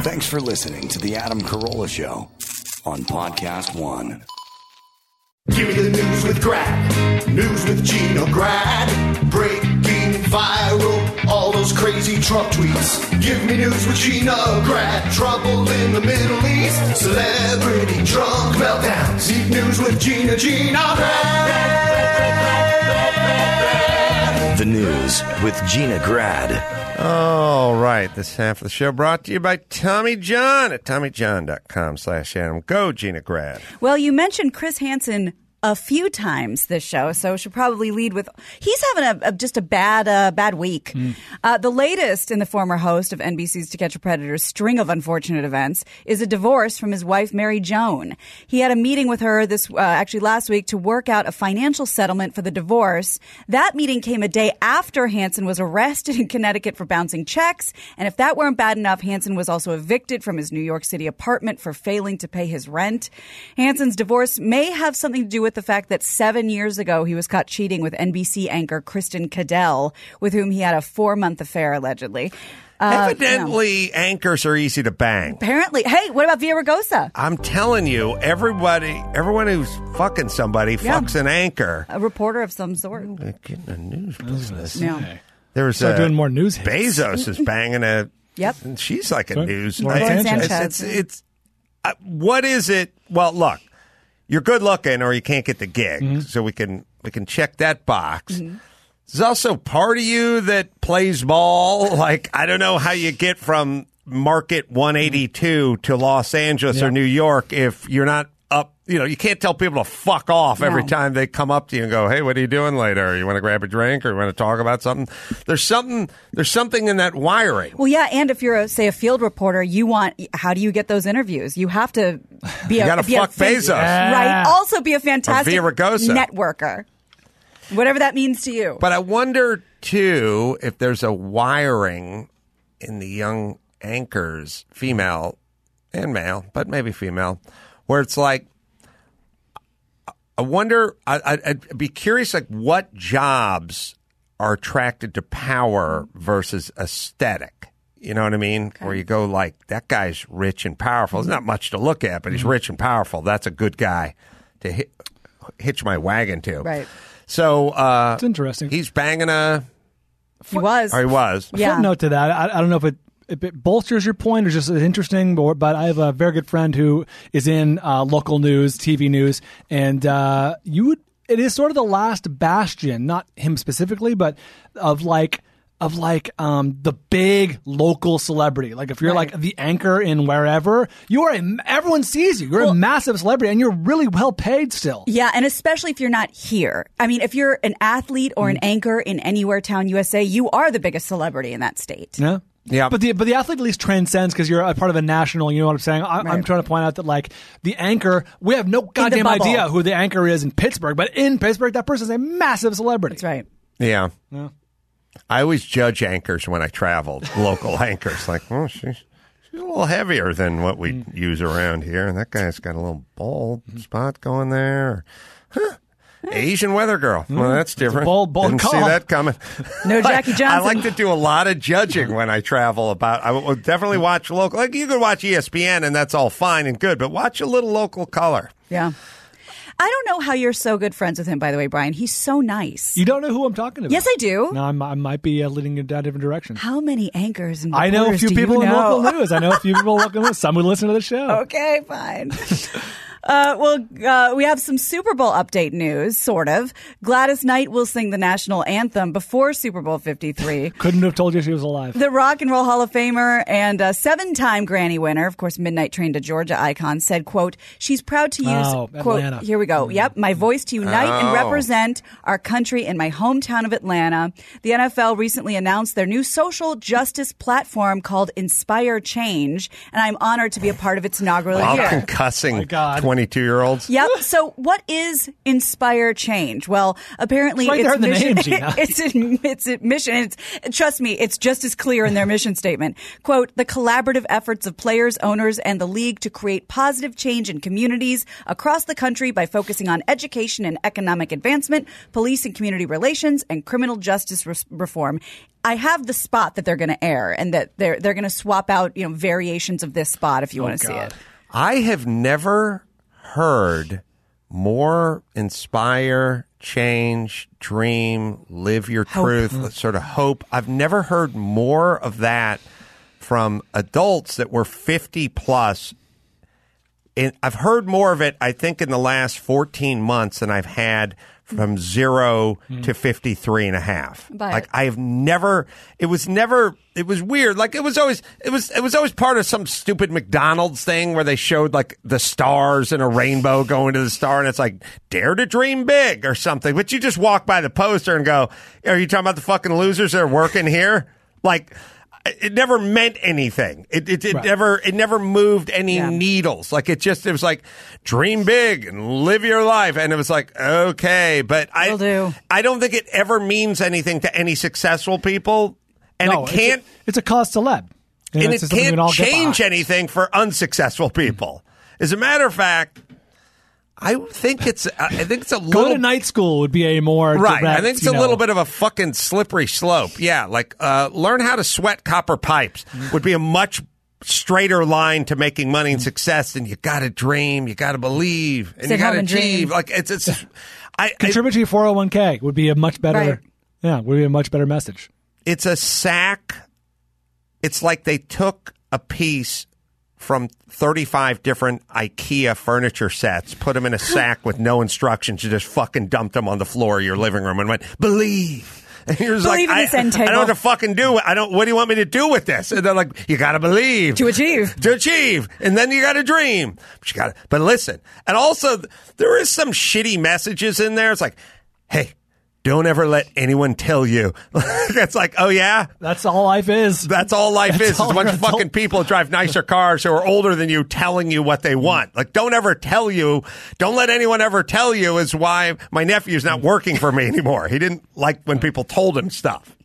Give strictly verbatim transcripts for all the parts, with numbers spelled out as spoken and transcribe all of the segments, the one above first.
Thanks for listening to The Adam Carolla Show on Podcast One. Give me the news with Grad. News with Gina Grad. Breaking viral, all those crazy Trump tweets. Give me news with Gina Grad. Trouble in the Middle East. Celebrity drunk meltdowns. Deep news with Gina, Gina Grad. The news with Gina Grad. All right, this half of the show brought to you by Tommy John at TommyJohn.com slash Adam. Go, Gina Grad. Well, you mentioned Chris Hansen a few times this show, so should probably lead with he's having a, a just a bad uh, bad week. Mm. Uh, the latest in the former host of N B C's To Catch a Predator's string of unfortunate events is a divorce from his wife, Mary Joan. He had a meeting with her this uh, actually last week to work out a financial settlement for the divorce. That meeting came a day after Hansen was arrested in Connecticut for bouncing checks, and if that weren't bad enough, Hansen was also evicted from his New York City apartment for failing to pay his rent. Hansen's divorce may have something to do with the fact that seven years ago he was caught cheating with N B C anchor Kristen Cadell, with whom he had a four-month affair, allegedly. Uh, Evidently, you know. Anchors are easy to bang. Apparently. Hey, what about Villa Ragosa? I'm telling you, everybody, everyone who's fucking somebody yeah. fucks an anchor. A reporter of some sort. Ooh, they're getting a news business. Yeah. There's Start a, doing more news hits. Bezos is banging a... Yep. And she's like a Sorry? news... Lauren I- Sanchez. It's, it's, it's uh, what is it? Well, look. You're good looking or you can't get the gig. Mm-hmm. So we can we can check that box. Mm-hmm. There's also part of you that plays ball. Like, I don't know how you get from Market one eighty-two to Los Angeles yeah. or New York if you're not up. You know, you can't tell people to fuck off no. every time they come up to you and go, hey, what are you doing later? You want to grab a drink or you want to talk about something? There's something There's something in that wiring. Well, yeah, and if you're, a, say, a field reporter, you want, how do you get those interviews? You have to be you a... You got to fuck a, Bezos. Right. Also be a fantastic networker. Whatever that means to you. But I wonder, too, if there's a wiring in the young anchors, female and male, but maybe female, where it's like, I wonder, I, I'd be curious, like, what jobs are attracted to power versus aesthetic? You know what I mean? Okay. Where you go like, that guy's rich and powerful. There's not much to look at, but he's rich and powerful. That's a good guy to hit, hitch my wagon to. Right. So, uh, it's interesting. He's banging a... He was. Or he was. Yeah. Footnote to that. I, I don't know if it, if it bolsters your point or just is interesting, but, but I have a very good friend who is in uh, local news, T V news, and uh, you would, it is sort of the last bastion, not him specifically, but of like... of like um, the big local celebrity. Like if you're right. like the anchor in wherever, you are a, everyone sees you. You're well, a massive celebrity and you're really well paid still. Yeah, and especially if you're not here. I mean, if you're an athlete or an mm. anchor in Anywhere Town U S A, you are the biggest celebrity in that state. Yeah. Yeah, but the but the athlete at least transcends because you're a part of a national. You know what I'm saying? I, right. I'm trying to point out that like the anchor, we have no goddamn idea who the anchor is in Pittsburgh, but in Pittsburgh, that person is a massive celebrity. That's right. Yeah. Yeah. I always judge anchors when I traveled, local anchors. Like, oh, she's, she's a little heavier than what we mm. use around here. And that guy's got a little bald spot going there. Huh. Asian weather girl. Well, that's different. Bold, bold Didn't call. see that coming. No Jackie Johnson. I like to do a lot of judging when I travel about. I will definitely watch local. Like, you could watch E S P N and that's all fine and good, but watch a little local color. Yeah. I don't know how you're so good friends with him, by the way, Brian. He's so nice. You don't know who I'm talking about? Yes, I do. No, I'm, I might be uh, leading in a different direction. How many anchors and I know a few people in know? local news. I know a few people in local news. Some who listen to the show. Okay, fine. Uh, well, uh, we have some Super Bowl update news, sort of. Gladys Knight will sing the national anthem before Super Bowl fifty-three. Couldn't have told you she was alive. The Rock and Roll Hall of Famer and uh, seven-time Grammy winner, of course, Midnight Train to Georgia icon, said, quote, she's proud to use, oh, quote, Atlanta. here we go, yep, my voice to unite oh. and represent our country in my hometown of Atlanta. The N F L recently announced their new social justice platform called Inspire Change, and I'm honored to be a part of its inaugural While year. concussing twenty-two-year-olds. Yep. So, what is Inspire Change? Well, apparently, It's right its there in the mission, name, Gina. it's in, it's a mission. It's, trust me, it's just as clear in their mission statement. Quote: the collaborative efforts of players, owners, and the league to create positive change in communities across the country by focusing on education and economic advancement, police and community relations, and criminal justice re- reform. I have the spot that they're going to air, and that they're they're going to swap out, you know, variations of this spot if you Oh, want to see God. it. I have never heard more inspire, change, dream, live your Hope. truth, sort of hope. I've never heard more of that from adults that were fifty plus. And I've heard more of it, I think, in the last fourteen months than I've had from zero to fifty-three and a half. But- like I've never, it was never, it was weird. Like it was always, it was, it was always part of some stupid McDonald's thing where they showed like the stars and a rainbow going to the star. And it's like, dare to dream big or something. But you just walk by the poster and go, are you talking about the fucking losers that are working here? Like, it never meant anything. It it, it Right. never it never moved any Yeah. needles. Like it just it was like dream big and live your life, and it was like okay, but I Will do. I don't think it ever means anything to any successful people, and No, it can't It's a, it's a cause celeb. You know, and it's it something we can't can all get change behind. anything for unsuccessful people. As a matter of fact, I think it's I think it's a Go little to night school would be a more right. direct, I think it's you a know- little bit of a fucking slippery slope. Yeah, like uh, learn how to sweat copper pipes would be a much straighter line to making money and success. And you got to dream, you got to believe, and Sit you got home to and dream. achieve. Like it's it's. I, I Contribute to your four oh one k would be a much better. Right. Yeah, would be a much better message. it's a sack. It's like they took a piece from thirty-five different IKEA furniture sets, put them in a sack with no instructions, and just fucking dumped them on the floor of your living room and went, believe. And you're just Believe like, in I, this end I don't know what table. to fucking do. I don't, what do you want me to do with this? And they're like, you got to believe. To achieve. To achieve. And then you got to dream. But you got to, but listen. And also, there is some shitty messages in there. It's like, hey, don't ever let anyone tell you. It's like, oh yeah? That's all life is. That's all life That's is. all Is a bunch of adult- fucking people that drive nicer cars who are older than you telling you what they want. Like, don't ever tell you. Don't let anyone ever tell you is why my nephew's not working for me anymore. He didn't like when people told him stuff.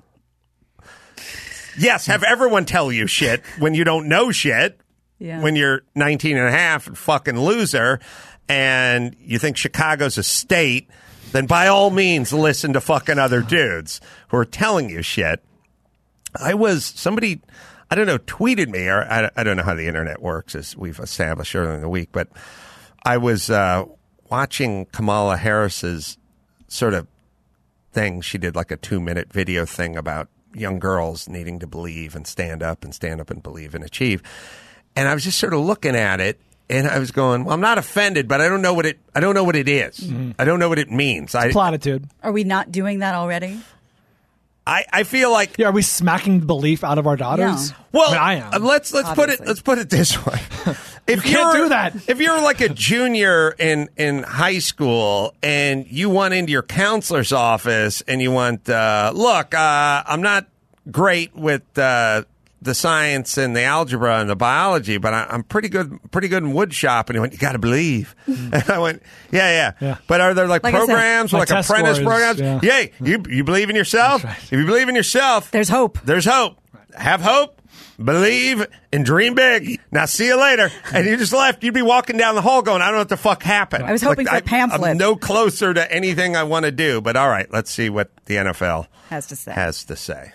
Yes, have everyone tell you shit when you don't know shit. Yeah. When you're nineteen and a half and fucking loser and you think Chicago's a state, then by all means listen to fucking other dudes who are telling you shit. I was, somebody, I don't know, tweeted me, or I, I don't know how the internet works, as we've established earlier in the week, but I was uh, watching Kamala Harris's sort of thing. She did like a two minute video thing about young girls needing to believe and stand up and stand up and believe and achieve. And I was just sort of looking at it. And I was going, well, I'm not offended, but I don't know what it. I don't know what it is. Mm-hmm. I don't know what it means. I, Platitude. Are we not doing that already? I, I feel like. Yeah, are we smacking the belief out of our daughters? No. Well, I, mean, I am. uh, let's let's put it Obviously. let's put it this way. If You can't you're- do that. If you're like a junior in in high school and you went into your counselor's office and you went, uh, look, uh, I'm not great with uh, the science and the algebra and the biology, but I, I'm pretty good pretty good in wood shop. And he went, you got to believe. And I went, yeah, yeah, Yeah. But are there like, Like I said, programs, my like test apprentice scores, programs? yeah. Yay, you you believe in yourself. That's right. If you believe in yourself, There's hope. there's hope. Have hope, believe, and dream big. Now, see you later. And you just left. You'd be walking down the hall going, I don't know what the fuck happened. I was hoping for a I- pamphlet. I'm no closer to anything I want to do. But all right, let's see what the N F L Has to say. has to say.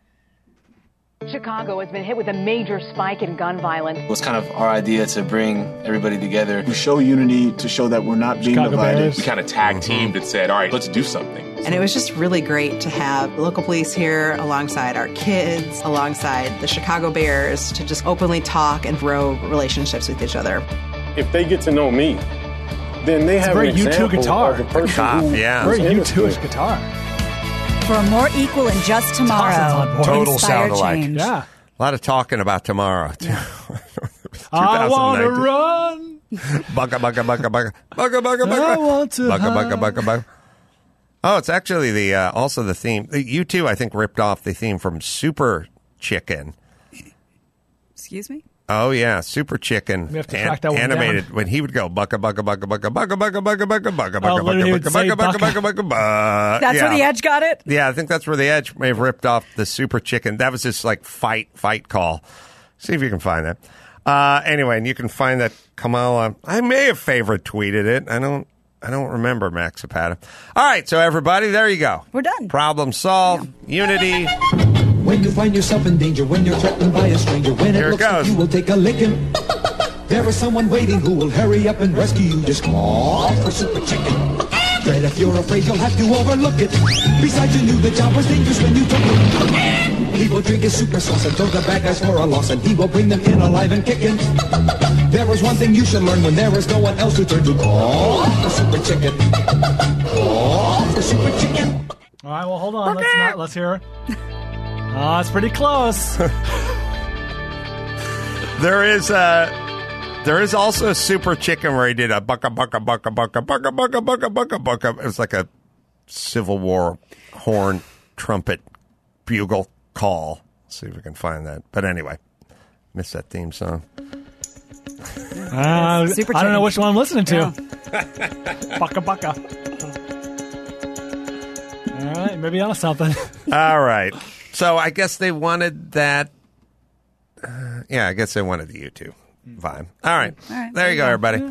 Chicago has been hit with a major spike in gun violence. It was kind of our idea to bring everybody together. We show unity to show that we're not being Chicago divided. Bears. We kind of tag teamed and said, all right, let's do something. And it was just really great to have local police here alongside our kids, alongside the Chicago Bears, to just openly talk and grow relationships with each other. If they get to know me, then they have very an U two example guitar. of a person Cop, who yeah. was Very U innocent. two-ish guitar. For a more equal and just tomorrow. Thompson's on board. Total Inspire sound alike. change. Yeah. A lot of talking about tomorrow. too. I want to twenty nineteen. run. Bugga, bugga, bugga, bugga. Bugga, bugga, bugga. I want to Bugga, hide. bugga, bugga, bugga. Oh, it's actually the uh, also the theme. You two, I think, ripped off the theme from Super Chicken. Excuse me? Oh yeah, Super Chicken. We have to track that one animated down. when he would go bucka bucka bucka bucka bucka bucka bucka bucka bucka Oh, bucka literally he bucka would say bucka bucka bucka. bucka bucka bucka. That's yeah. where the Edge got it? Yeah, I think that's where the Edge may have ripped off the Super Chicken. That was his like fight fight call. See if you can find that. Uh, anyway, and you can find that Kamala. I may have favorite tweeted it. I don't. I don't remember, Max Zapata. All right, so everybody, there you go. We're done. Problem solved. Yeah. Unity. When you find yourself in danger, when you're threatened by a stranger, when Here it it looks like goes. you will take a licking, there is someone waiting who will hurry up and rescue you. Just call for Super Chicken. But if you're afraid, you'll have to overlook it. Besides, you knew the job was dangerous when you took it. He will drink his super sauce and throw the bad guys for a loss, and he will bring them in alive and kicking. There is one thing you should learn when there is no one else to turn to. Call for Super Chicken. Call for Super Chicken. All right, well, hold on. Let's not. Let's hear it. Oh, it's pretty close. There is uh there is also a Super Chicken where he did a bucka bucka bucka bucka bucka bucka bucka bucka bucka. It was like a Civil War horn, trumpet, bugle call. Let's see if we can find that. But anyway, missed that theme song. Uh, Super I don't know Chicken. which one I'm listening to. Yeah. Bucka bucka. All right, maybe on something. All right. So I guess they wanted that. Uh, yeah, I guess they wanted the YouTube vibe. All right. All right, There you go, everybody.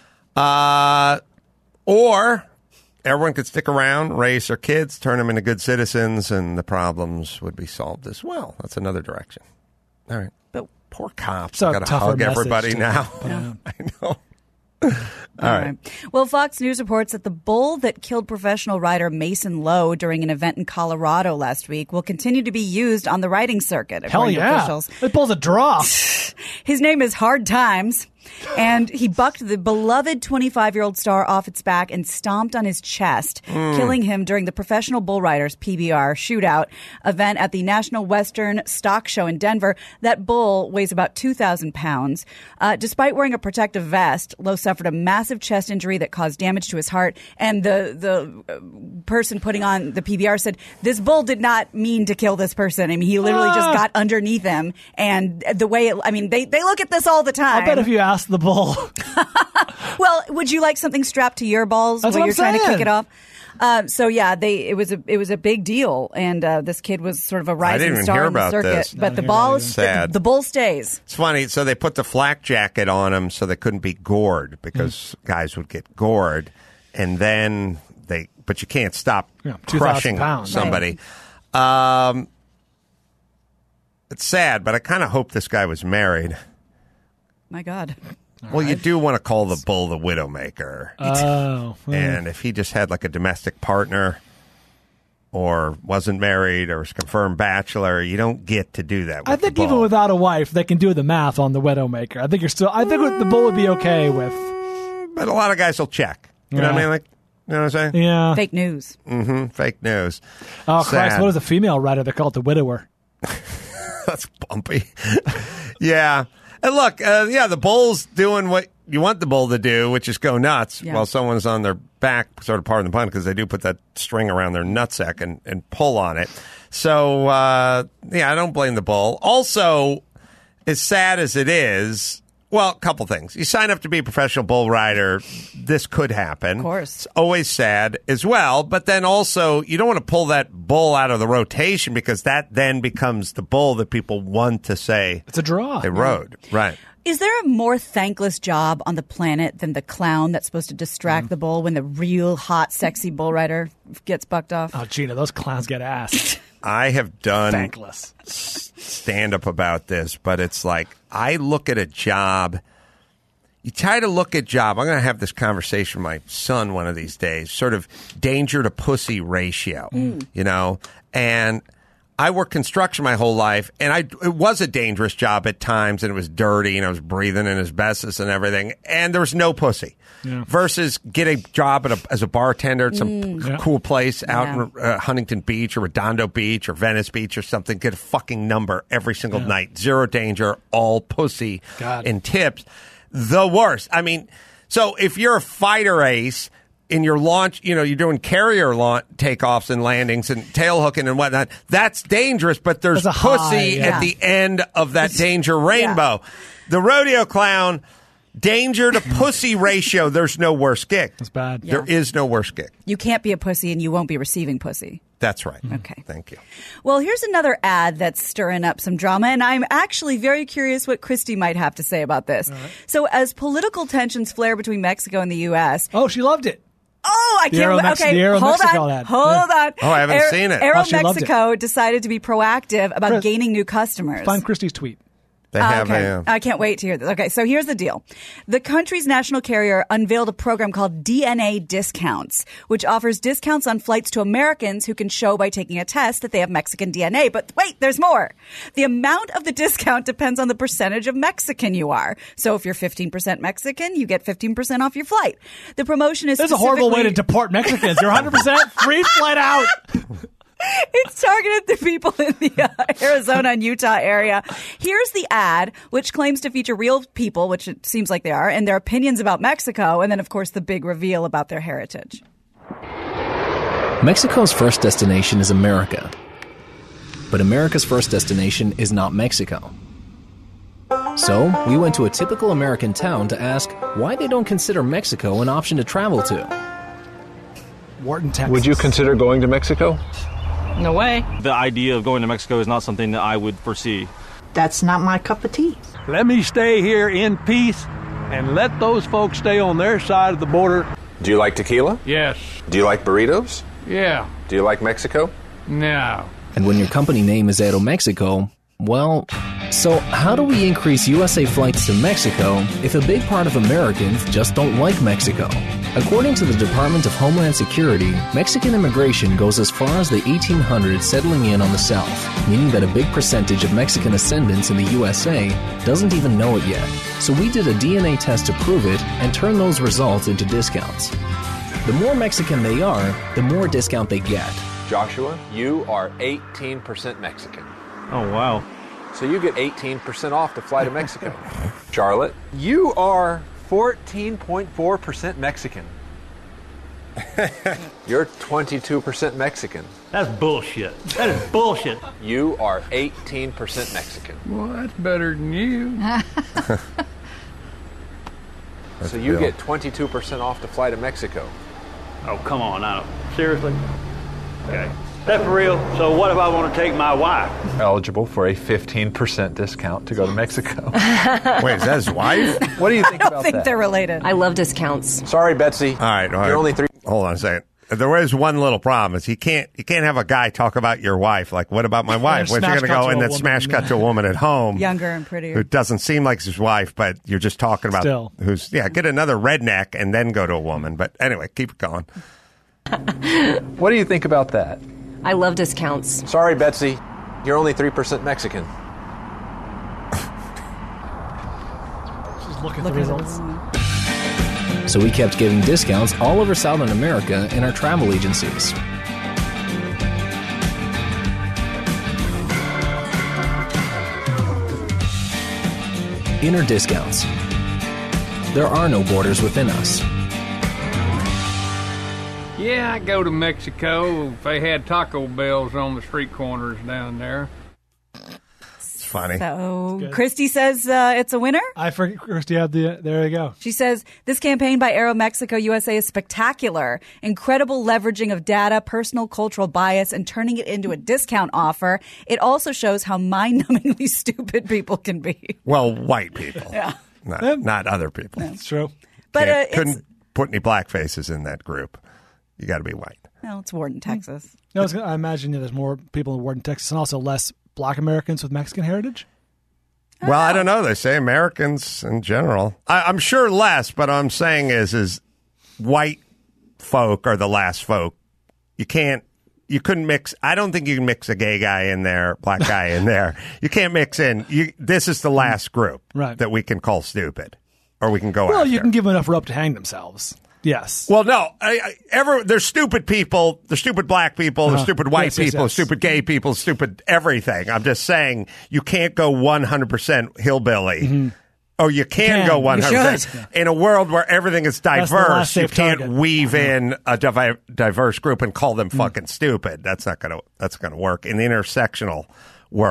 Uh, or everyone could stick around, raise their kids, turn them into good citizens, and the problems would be solved as well. That's another direction. All right. But Poor cops. So I've got to tougher hug message everybody to now. put out. I know. All right. right. Well, Fox News reports that the bull that killed professional rider Mason Lowe during an event in Colorado last week will continue to be used on the riding circuit, Hell according to yeah. officials. It pulls a draw. His name is Hard Times, and he bucked the beloved twenty-five-year-old star off its back and stomped on his chest, Mm. killing him during the Professional Bull Riders P B R shootout event at the National Western Stock Show in Denver. That bull weighs about two thousand pounds. Uh, despite wearing a protective vest, Lowe suffered a massive chest injury that caused damage to his heart, and the, the uh, person putting on the P B R said, this bull did not mean to kill this person. I mean, he literally Ah. just got underneath him, and the way it, I mean, they, they look at this all the time. I bet if you ask the bull. Well, would you like something strapped to your balls That's while what you're I'm trying to saying. kick it off? Um, so yeah, they it was a it was a big deal, and uh, this kid was sort of a rising didn't even star hear on the about circuit. this. But I the didn't ball hear is that either. the, the bull stays. It's funny. So they put the flak jacket on him so they couldn't be gored because Mm. guys would get gored, and then they. But you can't stop Yeah, two thousand crushing pounds. somebody. Um, it's sad, but I kind of hope this guy was married. My God. Well, you do want to call the bull the widowmaker, Oh. and if he just had like a domestic partner, or wasn't married, or was confirmed bachelor, you don't get to do that. With I think the even bull. without a wife, they can do the math on the widowmaker. I think you're still. I think the bull would be okay with. But a lot of guys will check. You know what I Yeah. mean? Like, you know what I'm saying? Yeah. Fake news. Mm-hmm. Fake news. Oh Christ! Sad. What is a female writer? They call it the widower. That's bumpy. Yeah. And look, uh, yeah, the bull's doing what you want the bull to do, which is go nuts Yeah. while someone's on their back, sort of pardon the pun, because they do put that string around their nutsack and, and pull on it. So, uh, yeah, I don't blame the bull. Also, as sad as it is, well, a couple things. You sign up to be a professional bull rider, this could happen. Of course. It's always sad as well. But then also, you don't want to pull that bull out of the rotation because that then becomes the bull that people want to say It's a draw. they rode. Right. Is there a more thankless job on the planet than the clown that's supposed to distract the bull when the real hot, sexy bull rider gets bucked off? Oh, Gina, those clowns get ass. I have done Thankless. stand up about this, but it's like I look at a job. You try to look at job. I'm going to have this conversation with my son one of these days, sort of danger to pussy ratio, you know, and I worked construction my whole life, and I it was a dangerous job at times, and it was dirty, and I was breathing in asbestos and everything, and there was no pussy. Yeah. Versus get a job at a, as a bartender at some Yeah. cool place out Yeah. in uh, Huntington Beach or Redondo Beach or Venice Beach or something. Get a fucking number every single Yeah. night. Zero danger, all pussy God. and tips. The worst. I mean, so if you're a fighter ace in your launch, you know, you're doing carrier launch takeoffs and landings and tail hooking and whatnot, that's dangerous, but there's There's a pussy high, yeah. at the end of that danger rainbow. The rodeo clown, danger to pussy ratio. There's no worse gig. That's bad. There Yeah. is no worse gig. You can't be a pussy and you won't be receiving pussy. That's right. Okay. Thank you. Well, here's another ad that's stirring up some drama, and I'm actually very curious what Christy might have to say about this. Right. So, as political tensions flare between Mexico and the U S Oh, she loved it. Oh, I The can't Aero wait. Mex- Okay, the Aero hold Mexico on. ad. Hold Yeah. on. Oh, I haven't Aero, seen it. Aero Oh, she loved it. Mexico decided to be proactive about Chris, gaining new customers. Find Christy's tweet. They Uh, have okay. a. uh, I can't wait to hear this. Okay, so here's the deal. The country's national carrier unveiled a program called D N A Discounts, which offers discounts on flights to Americans who can show by taking a test that they have Mexican D N A. But wait, there's more. The amount of the discount depends on the percentage of Mexican you are. So if you're fifteen percent Mexican, you get fifteen percent off your flight. The promotion is That's a horrible way to specifically- deport Mexicans. You're one hundred percent free flight out. It's targeted to people in the uh, Arizona and Utah area. Here's the ad, which claims to feature real people, which it seems like they are, and their opinions about Mexico, and then, of course, the big reveal about their heritage. Mexico's first destination is America. But America's first destination is not Mexico. So, we went to a typical American town to ask why they don't consider Mexico an option to travel to. Wharton, Texas. Would you consider going to Mexico? No way. The idea of going to Mexico is not something that I would foresee. That's not my cup of tea. Let me stay here in peace and let those folks stay on their side of the border. Do you like tequila? Yes. Do you like burritos? Yeah. Do you like Mexico? No. And when your company name is Aeromexico, well, so how do we increase U S A flights to Mexico if a big part of Americans just don't like Mexico? According to the Department of Homeland Security, Mexican immigration goes as far as the eighteen hundreds settling in on the South, meaning that a big percentage of Mexican ascendants in the U S A doesn't even know it yet. So we did a D N A test to prove it and turn those results into discounts. The more Mexican they are, the more discount they get. Joshua, you are eighteen percent Mexican. Oh, wow. So you get eighteen percent off to fly to Mexico. Charlotte, you are fourteen point four percent Mexican. You're twenty-two percent Mexican. That's bullshit. That is bullshit. You are eighteen percent Mexican. Well, that's better than you. So you get twenty-two percent off to fly to Mexico. Oh, come on. I don't. Seriously? Okay. That for real? So what if I want to take my wife? Eligible for a fifteen percent discount to go to Mexico. Wait, is that his wife? What do you think I don't about think that? they're related. I love discounts. Sorry, Betsy. All right, all right. You're only three. Hold on a second. There is one little problem: is you can't you can't have a guy talk about your wife. Like, what about my wife? When you're smash going to cut go to and a then woman, smash cut yeah. to a woman at home, Younger and prettier. who doesn't seem like his wife, but you're just talking about Still. who's yeah. Get another redneck and then go to a woman. But anyway, keep it going. What do you think about that? I love discounts. Sorry, Betsy. You're only three percent Mexican. Just look at Look the at results. it. So we kept giving discounts all over Southern America in our travel agencies. Inner discounts. There are no borders within us. Yeah, I go to Mexico if they had Taco Bells on the street corners down there. It's funny. So Christy says uh, it's a winner. I forget, Christy had the. There you go. She says this campaign by Aero Mexico U S A is spectacular. Incredible leveraging of data, personal cultural bias, and turning it into a discount offer. It also shows how mind-numbingly stupid people can be. Well, white people, Yeah. not, Yeah. not other people. It's true. But uh, Can't- it's, couldn't put any black faces in that group. You got to be white. well, it's Warden, Texas. No, I, was gonna, I imagine yeah, there's more people in Wharton, Texas, and also less Black Americans with Mexican heritage. Well, I don't know. They say Americans in general. I, I'm sure less, but what I'm saying is, is white folk are the last folk. You can't, you couldn't mix. I don't think you can mix a gay guy in there, black guy in there. You can't mix in. You, this is the last group Right. that we can call stupid, or we can go Well, after. you can give them enough rope to hang themselves. Yes. Well, no. I, I, ever there's stupid people. There's stupid black people. There's Uh-huh. stupid white Yes, yes, people. yes. Stupid gay people. Stupid everything. I'm just saying you can't go one hundred percent hillbilly. Mm-hmm. Oh, you can, can. go You one hundred percent. should. In a world where everything is That's the last diverse, you safe can't target. weave in a divi- diverse group and call them Mm. fucking stupid. That's not gonna. That's gonna work in the intersectional world.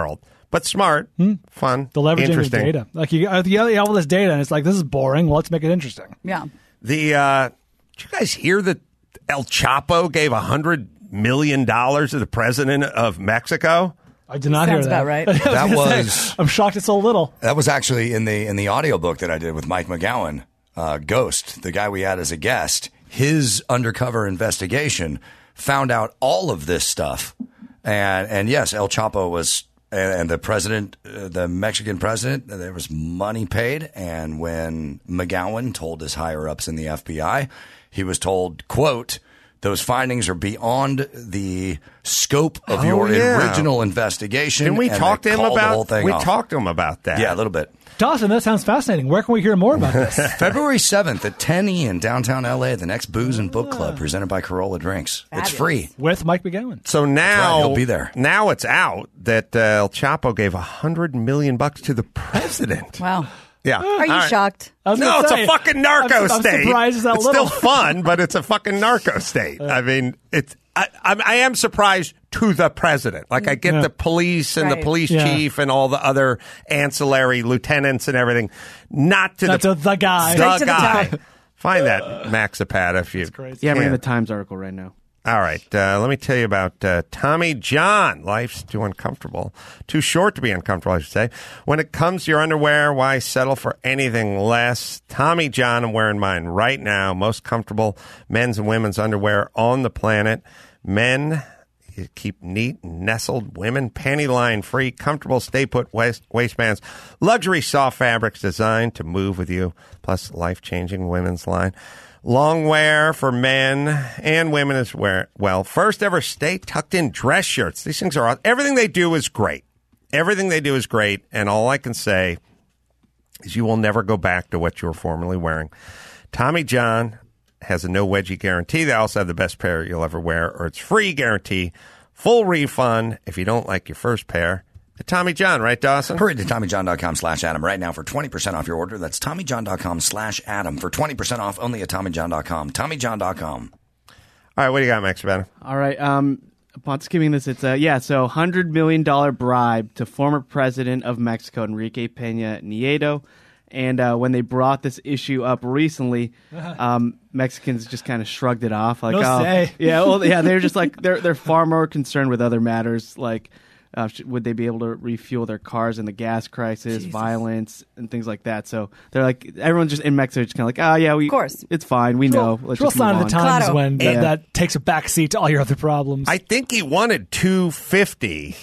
but smart, fun, The leveraging interesting. of data. Like you, you have all this data, and it's like, this is boring. Well, let's make it interesting. Yeah. The uh, did you guys hear that El Chapo gave a hundred million dollars to the president of Mexico? I did not Sounds hear that. about right. That I was. say, I'm shocked it's so little. That was actually in the in the audiobook that I did with Mike McGowan, uh, Ghost, the guy we had as a guest. His undercover investigation found out all of this stuff, and and yes, El Chapo was. And the president, uh, the Mexican president, there was money paid. And when McGowan told his higher ups in the F B I, he was told, quote, those findings are beyond the scope of Oh, your yeah. original investigation. Didn't we and talk they to him called the about whole thing We off. talked to him about that. Yeah, a little bit. Dawson, that sounds fascinating. Where can we hear more about this? February seventh at ten E in downtown L A, the next Booze and Book Club presented by Corolla Drinks. It's free. With Mike McGowan. So now right, he'll be there. Now it's out that uh, El Chapo gave a hundred million bucks to the president. Wow. Yeah. Are you All right. shocked? I was No, gonna it's say, a fucking narco I'm, I'm state. surprised it's that little. still fun, but it's a fucking narco state. I mean, it's. I, I, I am surprised to the president. Like, I get Yeah. the police and Right. the police Yeah. chief and all the other ancillary lieutenants and everything. Not to Not the to the guy. The Straight to the guy. top. Find that Maxipad if you. crazy. Yeah, I'm reading can. the Times article right now. All right, uh, let me tell you about uh, Tommy John. Life's too uncomfortable. Too short to be uncomfortable, I should say. When it comes to your underwear, why settle for anything less? Tommy John, I'm wearing mine right now. Most comfortable men's and women's underwear on the planet. Men, you keep neat and nestled. Women, panty line free, comfortable stay-put waist- waistbands. Luxury soft fabrics designed to move with you. Plus, life-changing women's line. Long wear for men and women as wear, well. First ever stay tucked in dress shirts. These things are, everything they do is great. Everything they do is great. And all I can say is you will never go back to what you were formerly wearing. Tommy John has a no wedgie guarantee. They also have the best pair you'll ever wear, or it's free guarantee. Full refund if you don't like your first pair. At Tommy John, right, Dawson? Hurry to TommyJohn.com slash Adam right now for twenty percent off your order. That's TommyJohn.com slash Adam for twenty percent off only at TommyJohn dot com. TommyJohn dot com. All right, what do you got, Max Banner? All right. Um, upon skimming this, it's a yeah. So, hundred million dollar bribe to former president of Mexico, Enrique Peña Nieto. And uh, when they brought this issue up recently, um, Mexicans just kind of shrugged it off, like, No "Oh, say. yeah, well, yeah." They're just like they're they're far more concerned with other matters, like uh, sh- would they be able to refuel their cars in the gas crisis, Jesus. violence, and things like that. So they're like, everyone's just in Mexico, just kind of like, "Oh yeah, we, Of course. it's fine, we know." Real, Let's real just sign move of the on." times Claro. when that, Yeah. that takes a backseat to all your other problems. I think he wanted two fifty,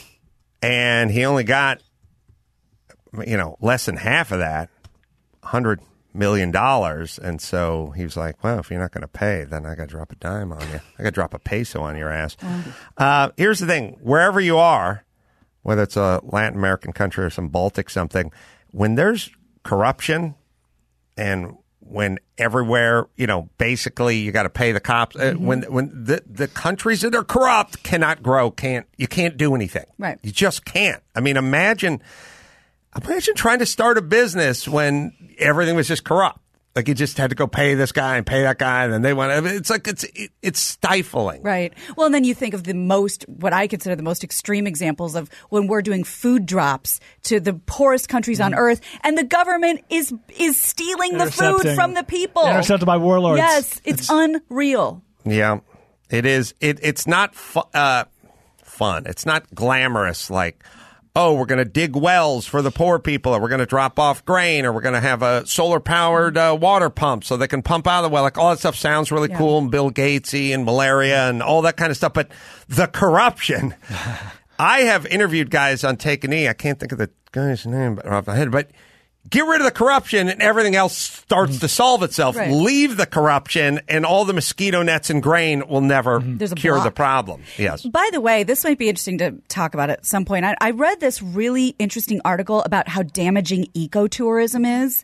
and he only got, you know, less than half of that, hundred million dollars. And so he was like, "Well, if you're not going to pay, then I got to drop a dime on you. I got to drop a peso on your ass." Uh, here's the thing: wherever you are, whether it's a Latin American country or some Baltic something, when there's corruption and when everywhere, you know, basically you got to pay the cops. Uh, when when the the countries that are corrupt cannot grow, can't you can't do anything. Right. You just can't. I mean, imagine imagine trying to start a business when everything was just corrupt. Like you just had to go pay this guy and pay that guy, and then they went. I mean, it's like it's it, it's stifling. Right. Well, and then you think of the most, what I consider the most extreme examples of when we're doing food drops to the poorest countries on earth, and the government is is stealing the food Intercepting. from the people. Intercepted by warlords. Yes, it's, unreal. Yeah, it is. It it's not fu- uh, fun. It's not glamorous. Like, oh, we're going to dig wells for the poor people, or we're going to drop off grain, or we're going to have a solar powered uh, water pump so they can pump out of the well. Like all that stuff sounds really Yeah. cool, and Bill Gatesy and malaria and all that kind of stuff. But the corruption. I have interviewed guys on Take a Knee. I can't think of the guy's name off my head, but. Get rid of the corruption and everything else starts to solve itself. Right. Leave the corruption and all the mosquito nets and grain will never There's a cure the block. problem. Yes. By the way, this might be interesting to talk about at some point. I, I read this really interesting article about how damaging ecotourism is.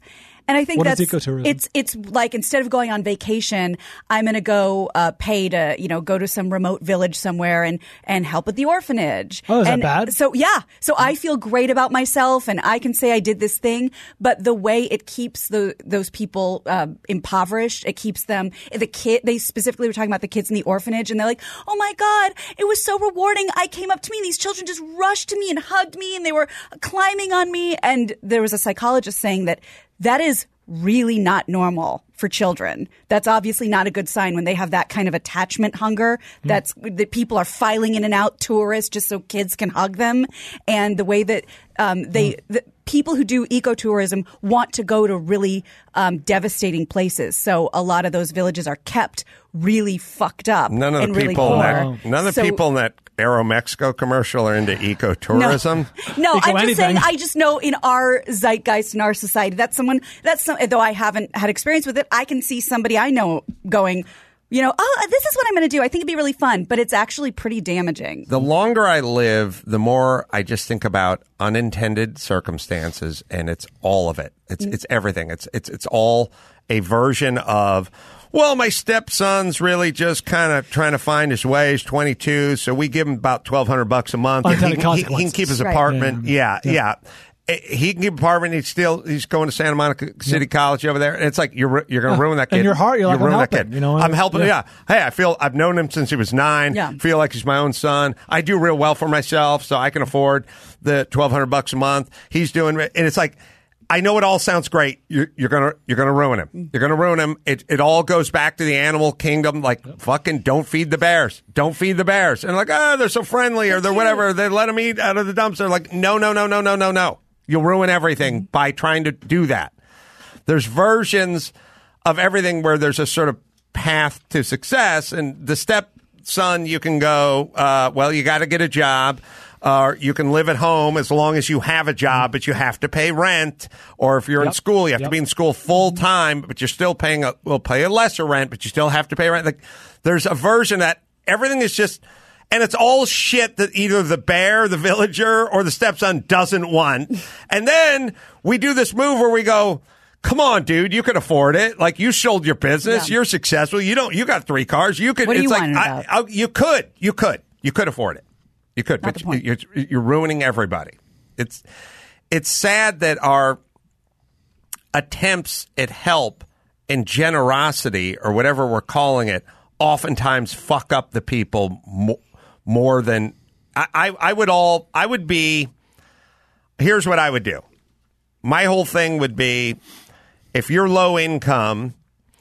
And I think What that's is ecotourism? it's it's like instead of going on vacation, I'm going to go uh, pay to you know go to some remote village somewhere and and help with the orphanage. Oh, is that and bad? So yeah, so I feel great about myself, and I can say I did this thing. But the way it keeps the those people uh, impoverished, it keeps them the kid. They specifically were talking about the kids in the orphanage, and they're like, "Oh my God, it was so rewarding. I came up to me, and these children just rushed to me and hugged me, and they were climbing on me." And there was a psychologist saying that. That is really not normal for children. That's obviously not a good sign when they have that kind of attachment hunger. That's that people are filing in and out tourists just so kids can hug them. And the way that um, they, the people who do ecotourism want to go to really um, devastating places. So a lot of those villages are kept really fucked up. None of the and really people in poor. that, none of the So- people in that Aeromexico commercial are into ecotourism. No, Eco I'm just anything. saying. I just know in our zeitgeist, in our society, that's someone. That's some, though I haven't had experience with it. I can see somebody I know going, you know, oh, this is what I'm going to do. I think it'd be really fun, but it's actually pretty damaging. The longer I live, the more I just think about unintended circumstances, and it's all of it. It's it's everything. It's it's it's all a version of. Well, my stepson's really just kind of trying to find his way. He's twenty-two, so we give him about twelve hundred bucks a month. He, Unintended he, he can consequences. keep his Right. apartment. Yeah, Yeah. yeah. He can keep an apartment. He's still he's going to Santa Monica City College over there, and it's like you're you're going to ruin that kid. In your heart, you're like, I'm ruining that helping, kid. you know? I'm helping. Yeah. Yeah. Hey, I feel I've known him since he was nine. Yeah. Feel like he's my own son. I do real well for myself, so I can afford the twelve hundred bucks a month. He's doing, and it's like. I know it all sounds great. You're, you're gonna you're gonna ruin him. You're gonna ruin him. It it all goes back to the animal kingdom. Like fucking don't feed the bears. Don't feed the bears. And like oh they're so friendly or they're whatever. They let them eat out of the dumpster. Like no no no no no no no. You'll ruin everything by trying to do that. There's versions of everything where there's a sort of path to success. And the stepson, you can go. Uh, well, you got to get a job. Or you can live at home as long as you have a job, but you have to pay rent. Or if you're in Yep. school, you have Yep. to be in school full time, but you're still paying a, will pay a lesser rent, but you still have to pay rent. Like there's a version that everything is just, and it's all shit that either the bear, the villager, or the stepson doesn't want. And then we do this move where we go, come on, dude, you can afford it. Like you sold your business, Yeah. you're successful. You don't, you got three cars. You could, What are it's you like, whining I, about? I, you could, you could, you could afford it. You could, Not but the point. you're, you're ruining everybody. It's it's sad that our attempts at help and generosity, or whatever we're calling it, oftentimes fuck up the people mo- more than I, I. I would all. I would be. Here's what I would do. My whole thing would be, if you're low income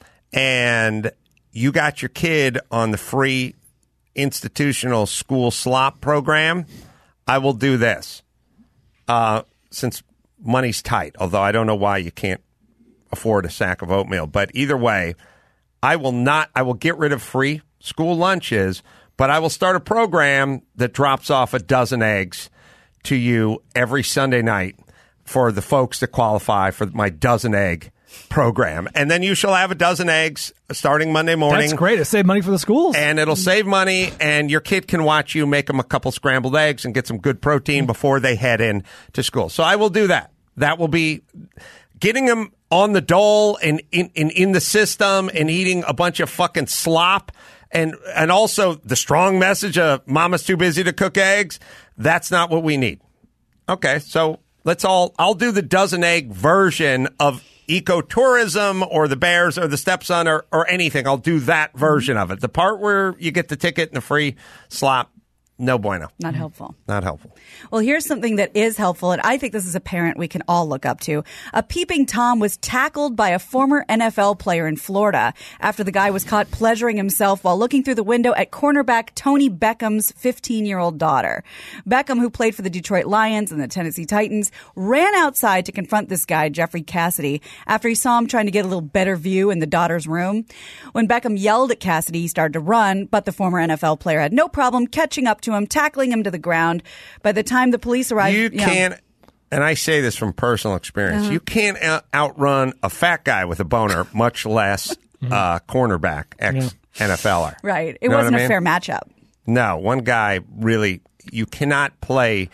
and you got your kid on the free institutional school slop program, I will do this. Uh, since money's tight, although I don't know why you can't afford a sack of oatmeal. But either way, I will not, I will get rid of free school lunches, but I will start a program that drops off a dozen eggs to you every Sunday night for the folks that qualify for my dozen egg program. And then you shall have a dozen eggs starting Monday morning. That's great. It saved money for the schools. And it'll save money, and your kid can watch you make them a couple scrambled eggs and get some good protein before they head in to school. So I will do that. That will be getting them on the dole and in, in, in the system and eating a bunch of fucking slop. And and also the strong message of mama's too busy to cook eggs. That's not what we need. Okay, so let's all, I'll do the dozen egg version of ecotourism or the bears or the stepson or, or anything. I'll do that version of it. The part where you get the ticket and the free slop, no bueno. Not helpful. Not helpful. Well, here's something that is helpful, and I think this is a parent we can all look up to. A peeping Tom was tackled by a former N F L player in Florida after the guy was caught pleasuring himself while looking through the window at cornerback Tony Beckham's fifteen-year-old daughter. Beckham, who played for the Detroit Lions and the Tennessee Titans, ran outside to confront this guy, Jeffrey Cassidy, after he saw him trying to get a little better view in the daughter's room. When Beckham yelled at Cassidy, he started to run, but the former N F L player had no problem catching up to him, tackling him to the ground. By the time the police arrived, You you know, can't, and I say this from personal experience, Uh-huh. you can't out- outrun a fat guy with a boner, much less uh, cornerback, ex-N F L er. right. It You know what wasn't I a mean? fair matchup. No, one guy really, you cannot play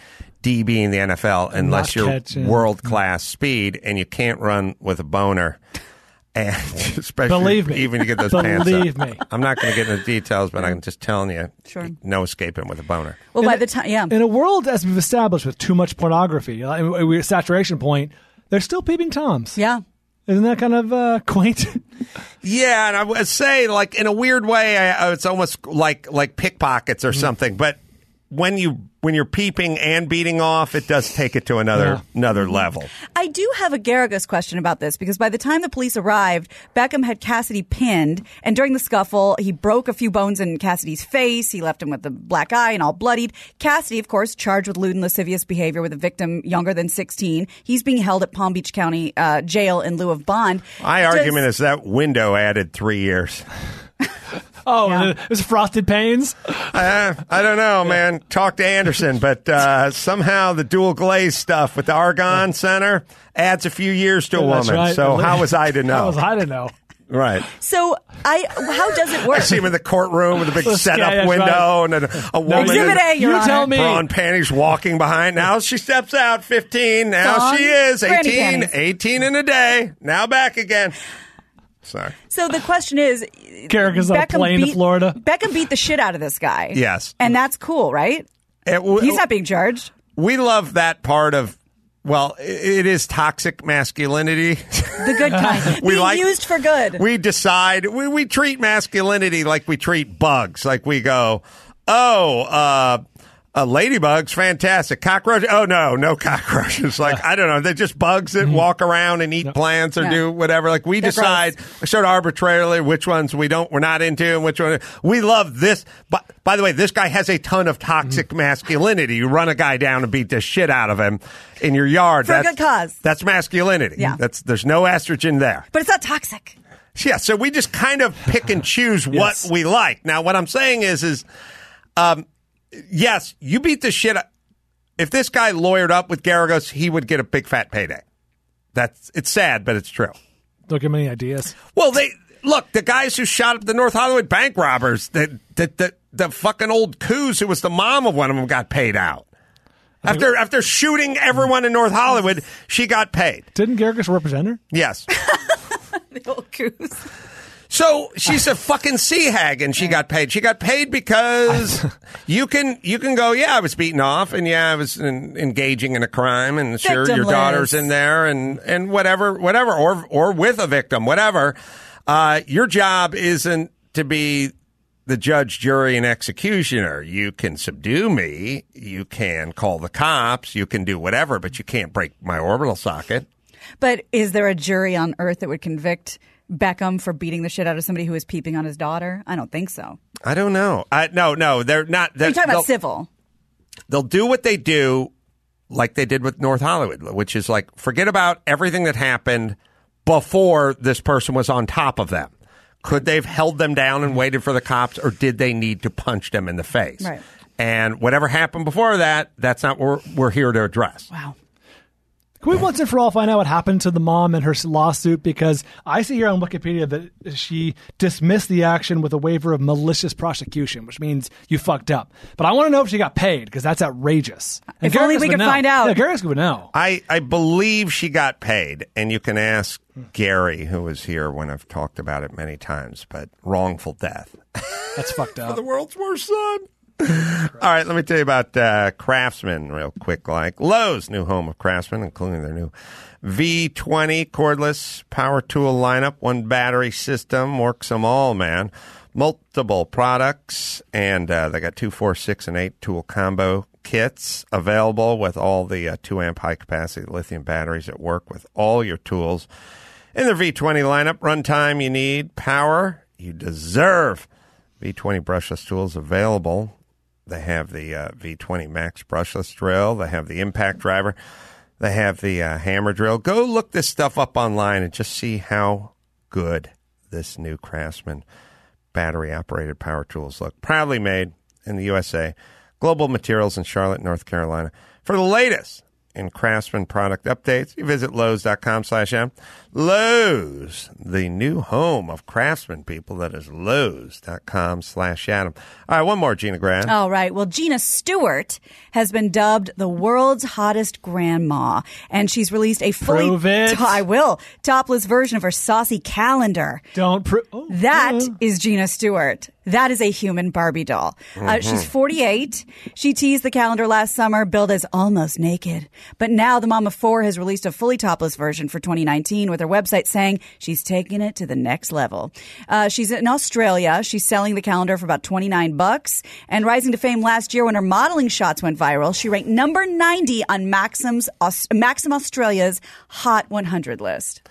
DBing the N F L unless Not you're catching. world class speed, and you can't run with a boner. And especially Believe me. even to get those pants Believe up. me. I'm not going to get into the details, but I'm just telling you, Sure. no escaping with a boner. Well, In by a- the time, yeah. In a world, as we've established, with too much pornography, like, we're at saturation point, they're still peeping Toms. Yeah. Isn't that kind of uh, quaint? Yeah, and I would say, like, in a weird way, I, it's almost like like pickpockets or Mm-hmm. something. But when you when you're peeping and beating off, it does take it to another Yeah. another level. I do have a Garrigus question about this because by the time the police arrived, Beckham had Cassidy pinned, and during the scuffle, he broke a few bones in Cassidy's face. He left him with a black eye and all bloodied. Cassidy, of course, charged with lewd and lascivious behavior with a victim younger than sixteen. He's being held at Palm Beach County uh, Jail in lieu of bond. My Does- argument is that window added three years. Oh, it was frosted panes? Uh, I don't know, man. Talk to Anderson, but uh, somehow the dual glaze stuff with the Argonne Center adds a few years to a That's woman. right. So how was I to know? How was I to know? Right. So I, how does it work? I see him in the courtroom with a big Yeah, setup that's window right. and a, a woman Exhibit A, in Your You Honor. tell me. bra and panties walking behind. Now she steps out, fifteen. Now Thong, she is granny eighteen. panties. eighteen in a day. Now back again. Sorry. So the question is, Carrick is on a Beckham plane to beat, Florida. Beckham beat the shit out of this guy. Yes. And that's cool, right? It w- He's not being charged. we love that part of, well, i- it is toxic masculinity. The good kind. We being like- used for good. We decide, we, we treat masculinity like we treat bugs. Like we go, oh, uh, uh, ladybugs, fantastic. Cockroach, oh no, no cockroaches. Like, I don't know, they're just bugs that walk around and eat plants or Yeah. do whatever. Like we They're decide sort of arbitrarily which ones we don't, we're not into and which one. We love this. But by the way, this guy has a ton of toxic masculinity. You run a guy down and beat the shit out of him in your yard. For a that's, good cause. That's masculinity. Yeah. That's, there's no estrogen there. But it's not toxic. Yeah, so we just kind of pick and choose what Yes. we like. Now, what I'm saying is, is, um, yes, you beat the shit out. If this guy lawyered up with Garagos, he would get a big fat payday. That's it's sad, but it's true. Don't give me any ideas. Well, they look the guys who shot up the North Hollywood bank robbers. The the the, the fucking old Coos, who was the mom of one of them, got paid out. After after shooting everyone in North Hollywood, she got paid. Didn't Garrigus represent her? Yes. The old goose. So she's a fucking sea hag, and she got paid. She got paid because you can you can go, yeah, I was beaten off, and yeah, I was in, engaging in a crime, and sure, your Victimless. daughter's in there, and and whatever, whatever, or or with a victim, whatever. Uh, your job isn't to be the judge, jury, and executioner. You can subdue me, you can call the cops, you can do whatever, but you can't break my orbital socket. But is there a jury on earth that would convict Beckham for beating the shit out of somebody who was peeping on his daughter? I don't think so. I don't know. I no, no, they're not. They're, You're talking they'll- about civil. They'll do what they do, like they did with North Hollywood, which is like forget about everything that happened before this person was on top of them. Could they have held them down and waited for the cops, or did they need to punch them in the face? Right. And whatever happened before that, that's not what we're, we're here to address. Wow. Can we once and for all find out what happened to the mom and her lawsuit? Because I see here on Wikipedia that she dismissed the action with a waiver of malicious prosecution, which means you fucked up. But I want to know if she got paid, because that's outrageous. And If only Garrigus we would could know. find out. Yeah, Garrigus would know. I, I believe she got paid, and you can ask Gary, who was here when I've talked about it many times, but wrongful death. That's fucked up. The world's worst son. All right, let me tell you about uh, Craftsman real quick. Like Lowe's, new home of Craftsman, including their new V twenty cordless power tool lineup. One battery system works them all, man. Multiple products, and uh, they got two, four, six, and eight tool combo kits available with all the uh, two amp high capacity lithium batteries that work with all your tools. In the V twenty lineup, runtime you need, power you deserve. V twenty brushless tools available. They have the uh, V twenty Max brushless drill. They have the impact driver. They have the uh, hammer drill. Go look this stuff up online and just see how good this new Craftsman battery-operated power tools look. Proudly made in the U S A. Global Materials in Charlotte, North Carolina. For the latest and Craftsman product updates, you visit Lowe's.com slash M. Lowe's, the new home of Craftsman people. That is Lowe's.com slash Adam. All right, one more, Gina Grad. All right. Well, Gina Stewart has been dubbed the world's hottest grandma, and she's released a fully Prove it. To- I will topless version of her saucy calendar. Don't prove. Oh, That oh. is Gina Stewart. That is a human Barbie doll. Uh, she's forty-eight. She teased the calendar last summer, billed as almost naked. But now the mom of four has released a fully topless version for twenty nineteen with her website saying she's taking it to the next level. Uh, she's in Australia. She's selling the calendar for about twenty-nine bucks and rising to fame last year when her modeling shots went viral. She ranked number ninety on Maxim's, Maxim Australia's Hot one hundred list.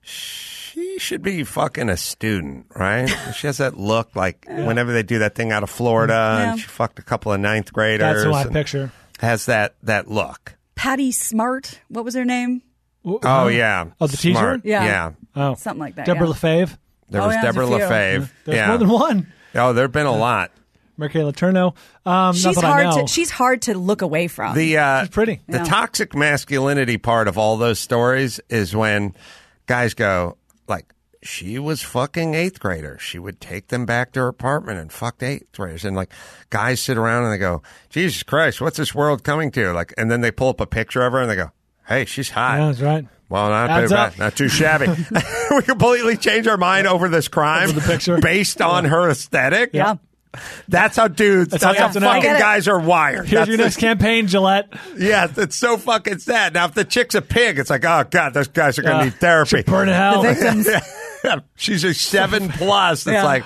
She should be fucking a student, right? She has that look like whenever they do that thing out of Florida, Yeah. and she fucked a couple of ninth graders. That's who I and picture. Has that that look. Patty Smart. What was her name? Oh, yeah. Oh, the teacher? Smart. Yeah. Yeah. Oh, Something like that. Deborah yeah. Lefebvre. There Oh, was yeah, there's a Deborah few. Lefebvre. There's yeah. more than one. Oh, there have been a lot. Michaela Turno. Um, She's not that I hard know. to she's hard to look away from. The uh, She's pretty. The Yeah. toxic masculinity part of all those stories is when guys go like, she was fucking eighth graders. She would take them back to her apartment and fucked eighth graders. And like guys sit around and they go, Jesus Christ, what's this world coming to? Like, and then they pull up a picture of her and they go, hey, she's hot. Yeah, that's right. Well, not Adds too up. bad. Not too shabby. We completely change our mind over this crime Over the picture. based on her aesthetic. yeah. That's how dudes, that's, That's how how you have to know. fucking I get it. guys are wired. Here's That's your the- next campaign, Gillette. Yeah, it's so fucking sad. Now, if the chick's a pig, it's like, oh, God, those guys are going to Yeah. need therapy. Should burn in hell. The victims. Yeah. She's a seven plus. It's Yeah. like,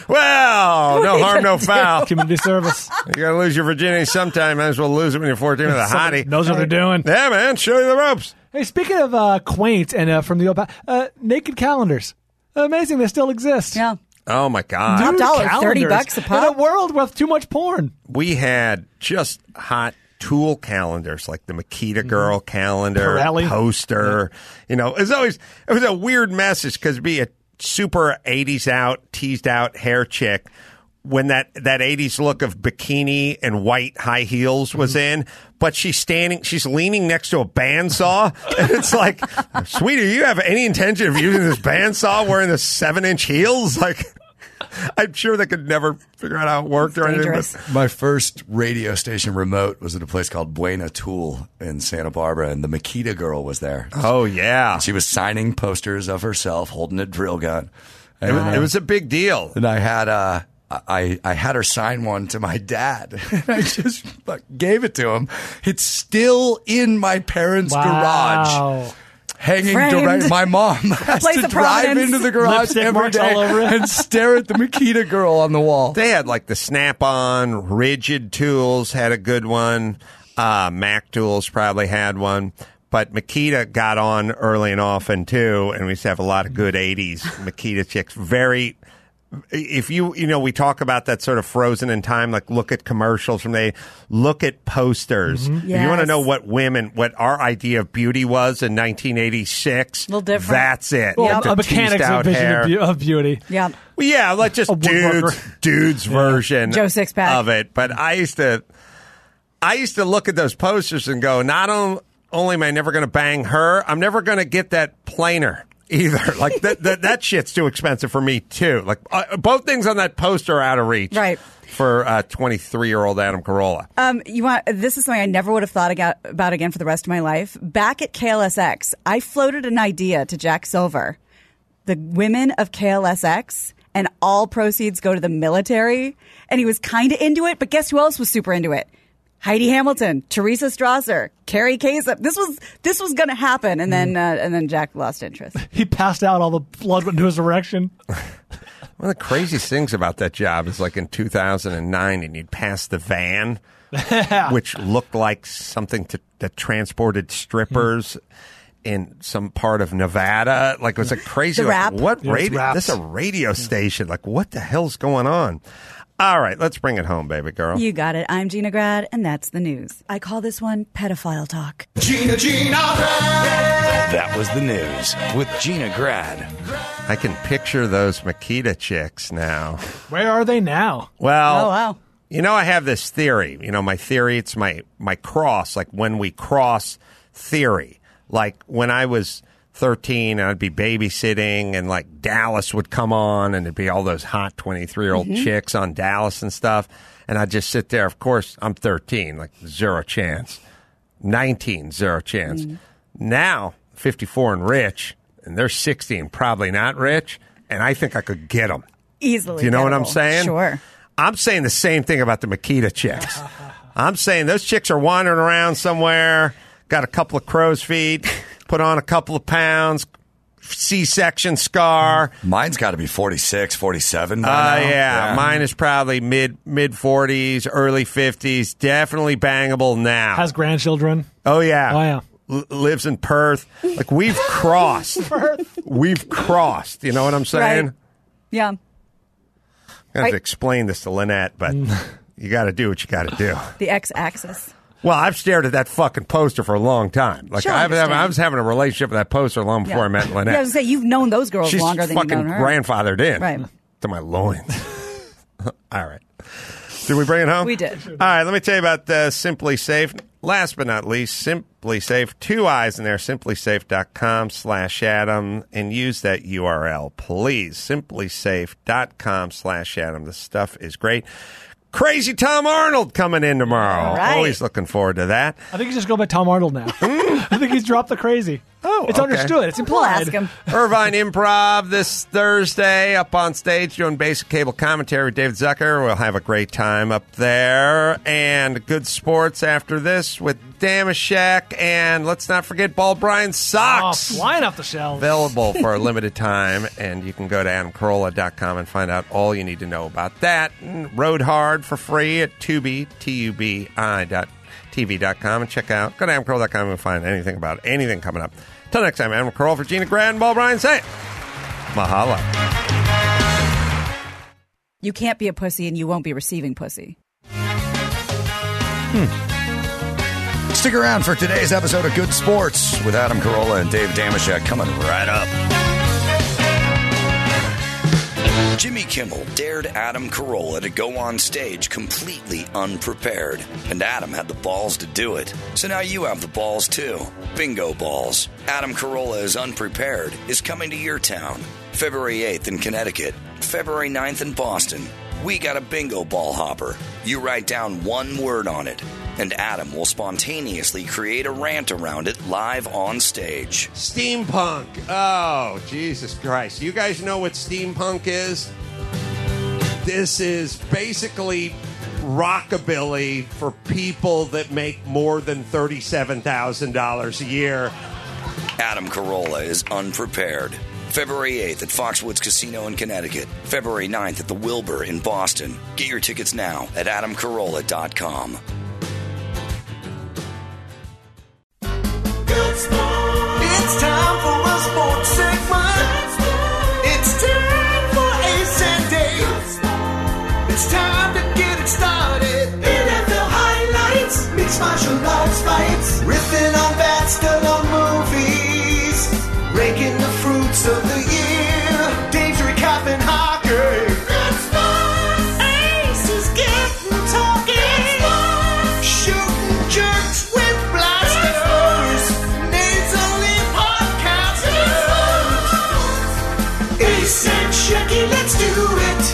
well, no are you harm, no gonna do? foul. Community service. You got to lose your virginity sometime. Might as well lose it when you're fourteen with a hottie. Knows what they're doing. Yeah, man, show you the ropes. Hey, speaking of uh, quaint and uh, from the old pa- uh, naked calendars. Amazing, they still exist. Yeah. Oh, my God. Top Nude dollar, thirty calendars bucks a pop. In a world with too much porn. We had just hot tool calendars like the Makita Girl calendar, Pirelli. poster. You know, it was always, it was a weird message because be a super eighties out, teased out hair chick when that, that eighties look of bikini and white high heels was in, but she's standing, she's leaning next to a bandsaw. And it's like, sweetie, you have any intention of using this bandsaw wearing the seven inch heels? Like, I'm sure they could never figure out how it worked or anything. dangerous. But My first radio station remote was at a place called Buena Tool in Santa Barbara, and the Makita Girl was there. oh, yeah. She was signing posters of herself holding a drill gun. It And, was, uh, it was a big deal. and I had uh, I I had her sign one to my dad. And I just like, gave it to him. It's still in my parents' Wow. garage. Hanging Framed. direct. My mom has Place to of drive prominence. into the garage Lipstick every marks day all over it. and stare at the Makita Girl on the wall. They had like the Snap-on rigid tools had a good one. Uh, Mac Tools probably had one. But Makita got on early and often too, and we used to have a lot of good eighties Makita chicks. Very, if you, you know, we talk about that sort of frozen in time, like look at commercials from the, look at posters. If you want to Yes. know what women, what our idea of beauty was in nineteen eighty-six, A little different. that's it. Well, Like the a mechanics teased of out vision hair. of, beau- of beauty. Yeah. Well, yeah, like just A woodworker. dudes, dudes version Joe Sixpack. of it. But I used to, I used to look at those posters and go, not on, only am I never going to bang her, I'm never going to get that planer either. Like that, that, that shit's too expensive for me too. Like uh, both things on that poster are out of reach, Right. For uh, twenty-three year old Adam Carolla. Um, you want this is something I never would have thought aga- about again for the rest of my life. Back at K L S X, I floated an idea to Jack Silver. The women of K L S X and all proceeds go to the military. And he was kind of into it, but guess who else was super into it? Heidi Hamilton, Teresa Strasser, Carrie Kasem. This was this was going to happen, and then uh, and then Jack lost interest. He passed out, all the blood went into his erection. One of the craziest things about that job is like in two thousand nine, and you'd pass the van, which looked like something to, that transported strippers in some part of Nevada. Like it was like crazy. The like, rap. What Yeah, it's radio? raps. This is a radio station. Like what the hell's going on? All right, let's bring it home, baby girl. You got it. I'm Gina Grad, and that's the news. I call this one pedophile talk. Gina, Gina Grad. That was the news with Gina Grad. I can picture those Makita chicks now. Where are they now? Well, Oh, wow. You know, I have this theory. You know, my theory, it's my, my cross. Like when we cross theory. Like when I was thirteen, I'd be babysitting, and like Dallas would come on, and it'd be all those hot twenty-three-year-old Mm-hmm. chicks on Dallas and stuff. And I'd just sit there. Of course, I'm thirteen, like zero chance. nineteen, zero chance. Mm. Now, fifty-four and rich, and they're sixteen, probably not rich, and I think I could get them. Easily. Do you know what I'm gettable. saying? Sure. I'm saying the same thing about the Makita chicks. I'm saying those chicks are wandering around somewhere, got a couple of crow's feet, put on a couple of pounds, C-section scar. Mine's got to be forty-six, forty-seven by Uh, now. yeah. mine is probably mid mid forties, early fifties. Definitely bangable now. Has grandchildren. Oh yeah, Oh, yeah. L- lives in Perth. Like we've crossed. We've crossed. You know what I'm saying? Right. Yeah. I have to I- explain this to Lynette, but you got to do what you got to do. The X-axis. Well, I've stared at that fucking poster for a long time. Like Sure, I I've, understand. I was having a relationship with that poster long before Yeah. I met Lynette. Yeah, I was going to say, you've known those girls She's longer than you've fucking known her. grandfathered in Right. to my loins. All right. Did we bring it home? We did. All right, let me tell you about uh, Simply Safe. Last but not least, Simply Safe. Two eyes in there, simplysafe.com slash Adam, and use that U R L, please. simplysafe.com slash Adam. The stuff is great. Crazy Tom Arnold coming in tomorrow. All right. Always looking forward to that. I think he's just go by Tom Arnold now. I think he's dropped the crazy. Oh, it's okay. understood. It's We'll implied. ask him. Irvine Improv this Thursday up on stage doing basic cable commentary with David Zucker. We'll have a great time up there. And good sports after this with Damashek. And let's not forget Ball Brian Socks. Oh, flying off the shelves. Available for a limited time. And you can go to adam carolla dot com and find out all you need to know about that. And Road Hard for free at Tubi, T U B I dot T V dot com. And check out, go to adam carolla dot com and find anything about anything coming up. Till next time, Adam Carolla for Gina Grad and Ball Brian say mahalo. You can't be a pussy and you won't be receiving pussy. Stick around for today's episode of Good Sports with Adam Carolla and Dave Damashek coming right up. Jimmy Kimmel dared Adam Carolla to go on stage completely unprepared, and Adam had the balls to do it. So now you have the balls too. Bingo balls. Adam Carolla is Unprepared is coming to your town. February eighth in Connecticut, February ninth in Boston. We got a bingo ball hopper. You write down one word on it, and Adam will spontaneously create a rant around it live on stage. Steampunk. Oh, Jesus Christ. You guys know what steampunk is? This is basically rockabilly for people that make more than thirty-seven thousand dollars a year. Adam Carolla is Unprepared. February eighth at Foxwoods Casino in Connecticut. February ninth at the Wilbur in Boston. Get your tickets now at adam carolla dot com. It's time for a sports segment. It's time for Ace and Dave. It's time to get it started. N F L highlights, mixed martial arts fights, riffing on bats, still on movies, raking the fruits of the year. Dave's recapping hockey. Good sports. Ace is getting talking. Shooting jerks with blasters. Nasally podcasters. Ace and Shecky, let's do it.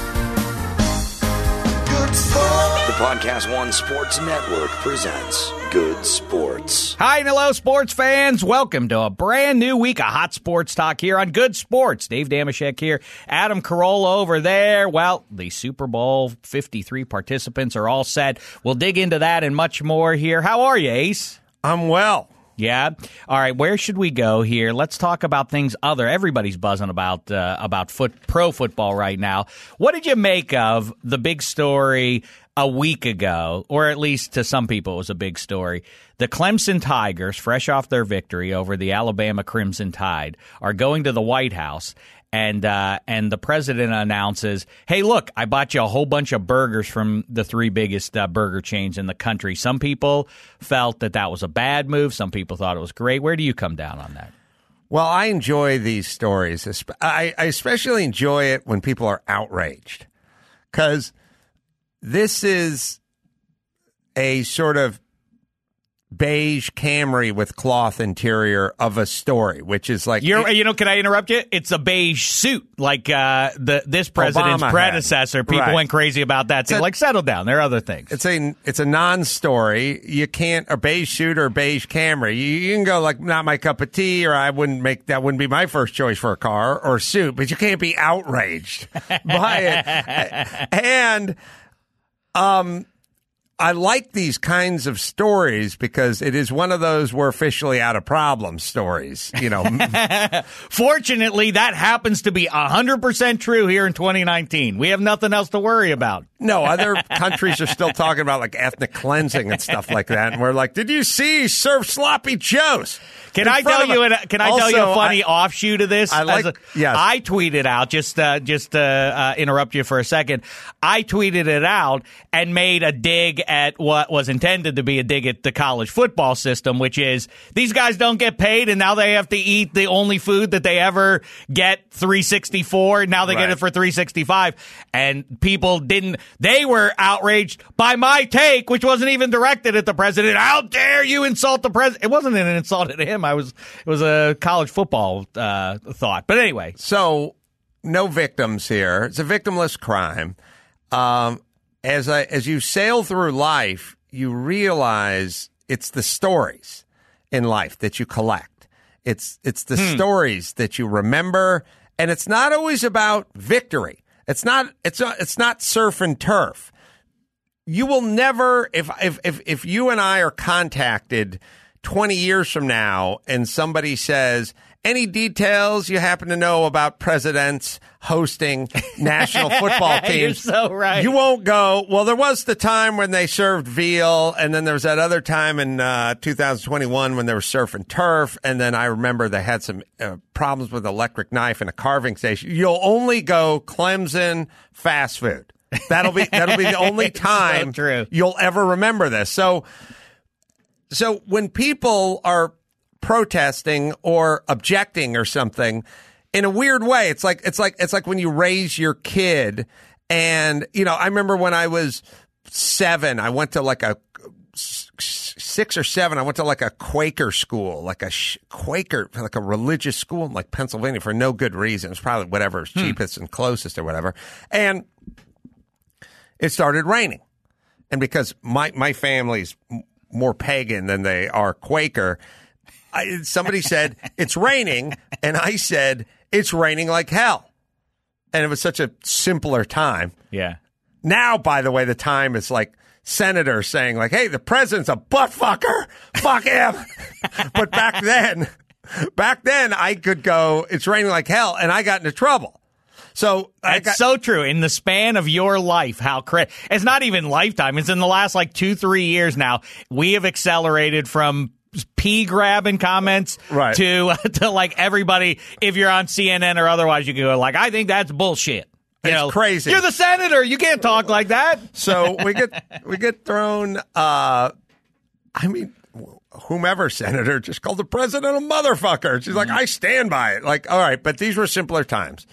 Good sports. The Podcast One Sports Network presents Good Sports. Hi and hello, sports fans. Welcome to a brand new week of hot sports talk here on Good Sports. Dave Damashek here. Adam Carolla over there. Well, the Super Bowl fifty-three participants are all set. We'll dig into that and much more here. How are you, Ace? I'm well. Yeah. All right. Where should we go here? Let's talk about things other. Everybody's buzzing about uh, about foot pro football right now. What did you make of the big story a week ago, or at least to some people it was a big story? The Clemson Tigers, fresh off their victory over the Alabama Crimson Tide, are going to the White House. And uh, and the president announces, hey, look, I bought you a whole bunch of burgers from the three biggest uh, burger chains in the country. Some people felt that that was a bad move. Some people thought it was great. Where do you come down on that? Well, I enjoy these stories. I, I especially enjoy it when people are outraged, because this is a sort of beige Camry with cloth interior of a story, which is like You're, you know, can I interrupt you? It's a beige suit, like uh, the this president's Obama predecessor. had. People Right. went crazy about that. So, It's a- like, settle down. There are other things. It's a it's a non-story. You can't a beige suit or a beige Camry. You, you can go like not my cup of tea, or I wouldn't make that wouldn't be my first choice for a car or suit. But you can't be outraged by it. And um, I like these kinds of stories because it is one of those we're officially out of problems stories. You know, Fortunately, that happens to be one hundred percent true here in twenty nineteen. We have nothing else to worry about. no, other countries are still talking about like ethnic cleansing and stuff like that. And we're like, did you see he served sloppy joes? Can In I front tell of you? a- An, can I tell you a Also, funny I- offshoot of this? I like- As a- yes. I tweeted out just uh, just to uh, interrupt you for a second. I tweeted it out and made a dig at what was intended to be a dig at the college football system, which is these guys don't get paid, and now they have to eat the only food that they ever get three sixty-four. Now they get Right. it for three sixty-five, and people didn't. They were outraged by my take, which wasn't even directed at the president. How dare you insult the president? It wasn't an insult at him. I was it was a college football uh, thought. But anyway, So, no victims here. It's a victimless crime. Um, as I, as you sail through life, you realize it's the stories in life that you collect. It's it's the Hmm. stories that you remember, and it's not always about victory. It's not it's not, it's not surf and turf. You will never if if if if you and I are contacted twenty years from now and somebody says, any details you happen to know about presidents hosting national football teams? You're so right. You won't go, well, there was the time when they served veal, and then there was that other time in uh, two thousand twenty-one when they were surf and turf, and then I remember they had some uh, problems with electric knife in a carving station. You'll only go Clemson fast food. That'll be that'll be the only It's so time true. you'll ever remember this. So So when people are protesting or objecting or something, in a weird way, it's like it's like it's like when you raise your kid, and you know, I remember when I was seven, I went to like a six or seven. I went to like a Quaker school, like a sh- Quaker, like a religious school in like Pennsylvania for no good reason. It's probably whatever's Hmm. cheapest and closest or whatever, and it started raining, and because my my family's more pagan than they are Quaker, I, somebody said, it's raining, and I said, it's raining like hell. And it was such a simpler time. Yeah. Now, by the way, the time is like senators saying, like, hey, the president's a butt fucker. Fuck him. But back then, back then, I could go, it's raining like hell, and I got into trouble. So I That's got, so true. In the span of your life, how cra- it's not even lifetime. It's in the last like two, three years now. We have accelerated from pee grabbing comments Right. to to like everybody. If you're on C N N or otherwise, you can go like, I think that's bullshit. You It's know, crazy. You're the senator. You can't talk like that. So we get we get thrown. Uh, I mean, whomever senator just called the president a motherfucker. She's like, I stand by it. Like, all right, but these were simpler times.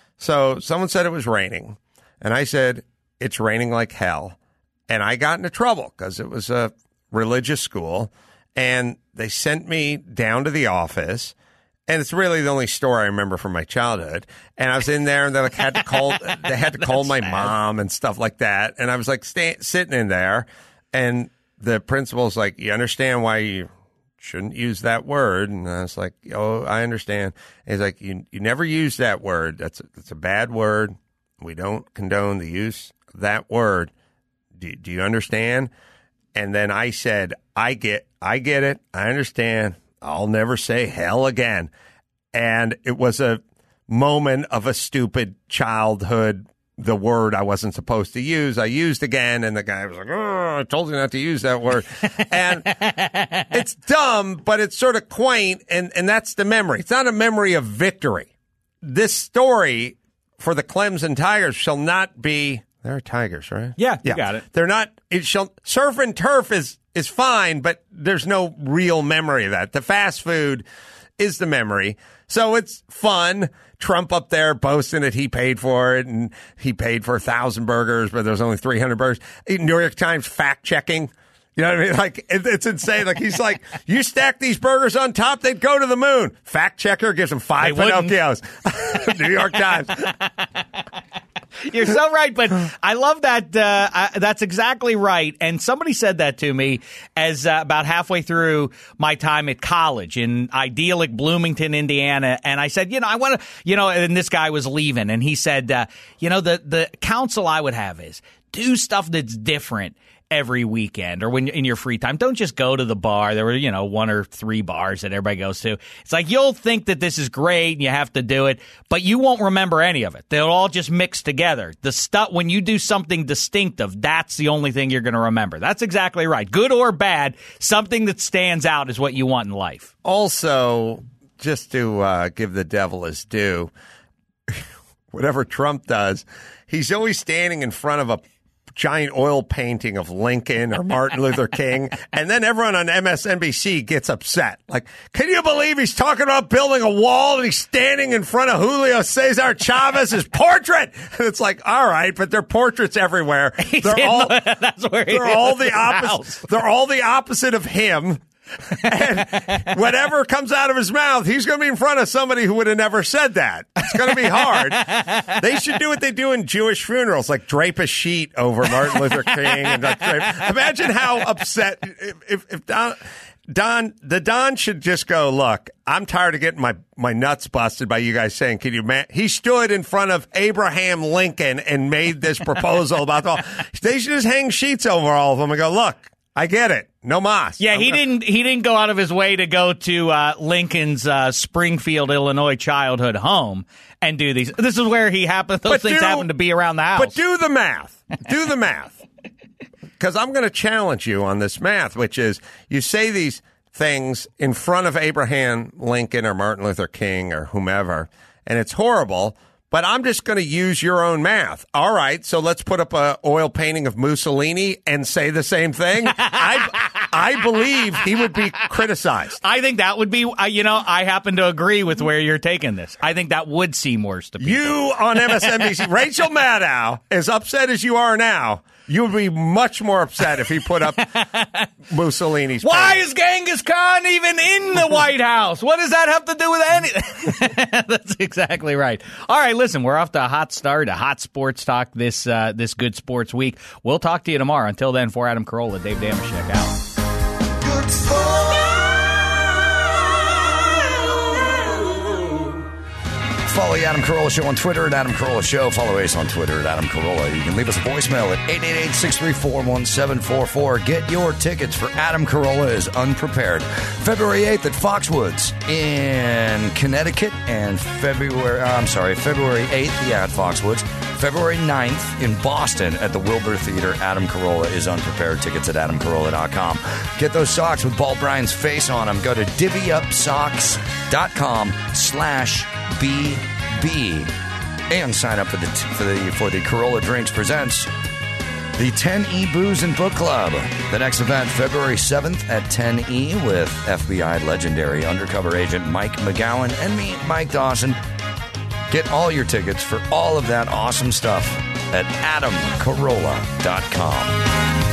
So someone said it was raining, and I said it's raining like hell, and I got into trouble because it was a religious school, and they sent me down to the office. And it's really the only story I remember from my childhood. And I was in there, and they like had to call. They had to call my mom and stuff like that. And I was like sta- sitting in there, and the principal's like, "You understand why you shouldn't use that word?" And I was like, "Oh, I understand." And he's like, "You you never use that word. That's a, that's a bad word. We don't condone the use of that word. Do do you understand?" And then I said, "I get I get it. I understand. I'll never say hell again." And it was a moment of a stupid childhood, the word I wasn't supposed to use, I used again. And the guy was like, "Oh, I told you not to use that word." And it's dumb, but it's sort of quaint. And, and that's the memory. It's not a memory of victory. This story for the Clemson Tigers shall not be, they're Tigers, right? Yeah, you got it. They're not, it shall, surf and turf is, is fine, but there's no real memory of that. The fast food is the memory. So it's fun. Trump up there boasting that he paid for it, and he paid for a thousand burgers, but there's only three hundred burgers. New York Times fact checking, You know what I mean? Like, it, it's insane. Like, he's like, you stack these burgers on top, they'd go to the moon. Fact checker gives him five They wouldn't. Pinocchios. New York Times. You're so right, but I love that. Uh, I, that's exactly right. And somebody said that to me as uh, about halfway through my time at college in idyllic Bloomington, Indiana. And I said, you know, I want to, you know, and this guy was leaving, and he said, uh, you know, the the counsel I would have is do stuff that's different every weekend or when in your free time. Don't just go to the bar. There were, you know, one or three bars that everybody goes to. It's like you'll think that this is great and you have to do it, but you won't remember any of it. They'll all just mix together. The stuff when you do something distinctive, that's the only thing you're going to remember. That's exactly right. Good or bad, something that stands out is what you want in life. Also, just to uh, give the devil his due, whatever Trump does, he's always standing in front of a giant oil painting of Lincoln or Martin Luther King, and then everyone on M S N B C gets upset. Like, can you believe he's talking about building a wall and he's standing in front of Julio Cesar Chavez's portrait? And it's like, all right, but there are portraits everywhere. He's They're in all the- that's where he they're is, all the in the opposite. house. They're all the opposite of him. And whatever comes out of his mouth, he's going to be in front of somebody who would have never said that. It's going to be hard. They should do what they do in Jewish funerals, like drape a sheet over Martin Luther King. And like drape. Imagine how upset if, if, if Don, Don, the Don should just go, look, I'm tired of getting my, my nuts busted by you guys saying, can you, man? He stood in front of Abraham Lincoln and made this proposal about all. They should just hang sheets over all of them and go, look, I get it. No mas. Yeah, I'm he gonna- didn't. He didn't go out of his way to go to uh, Lincoln's uh, Springfield, Illinois childhood home and do these. This is where he happened. Those But things do- happen to be around the house. But do the math. Do the math. Because I'm going to challenge you on this math, which is you say these things in front of Abraham Lincoln or Martin Luther King or whomever, and it's horrible. But I'm just going to use your own math. All right, so let's put up a oil painting of Mussolini and say the same thing. I I believe he would be criticized. I think that would be. Uh, you know, I happen to agree with where you're taking this. I think that would seem worse to people. You on M S N B C, Rachel Maddow, as upset as you are now, you would be much more upset if he put up Mussolini's Why painting. is Genghis Khan even in the White House? What does that have to do with anything? That's exactly right. All right, listen, we're off to a hot start, a hot sports talk this uh, this Good Sports Week. We'll talk to you tomorrow. Until then, for Adam Carolla, Dave Damashek out. Follow the Adam Carolla Show on Twitter at Adam Carolla Show. Follow Ace on Twitter at Adam Carolla. You can leave us a voicemail at eight eight eight, six three four, one seven four four. Get your tickets for Adam Carolla is Unprepared. February eighth at Foxwoods in Connecticut and February, uh, I'm sorry, February eighth, yeah, at Foxwoods. February ninth in Boston at the Wilbur Theater. Adam Carolla is Unprepared. Tickets at adam carolla dot com. Get those socks with Ball Brian's face on them. Go to divvyupsocks.com slash B B and sign up for the for the for the Carolla Drinks presents the ten E Booze and Book Club. The next event, February seventh at ten E with F B I legendary undercover agent Mike McGowan and me, Mike Dawson. Get all your tickets for all of that awesome stuff at adam carolla dot com.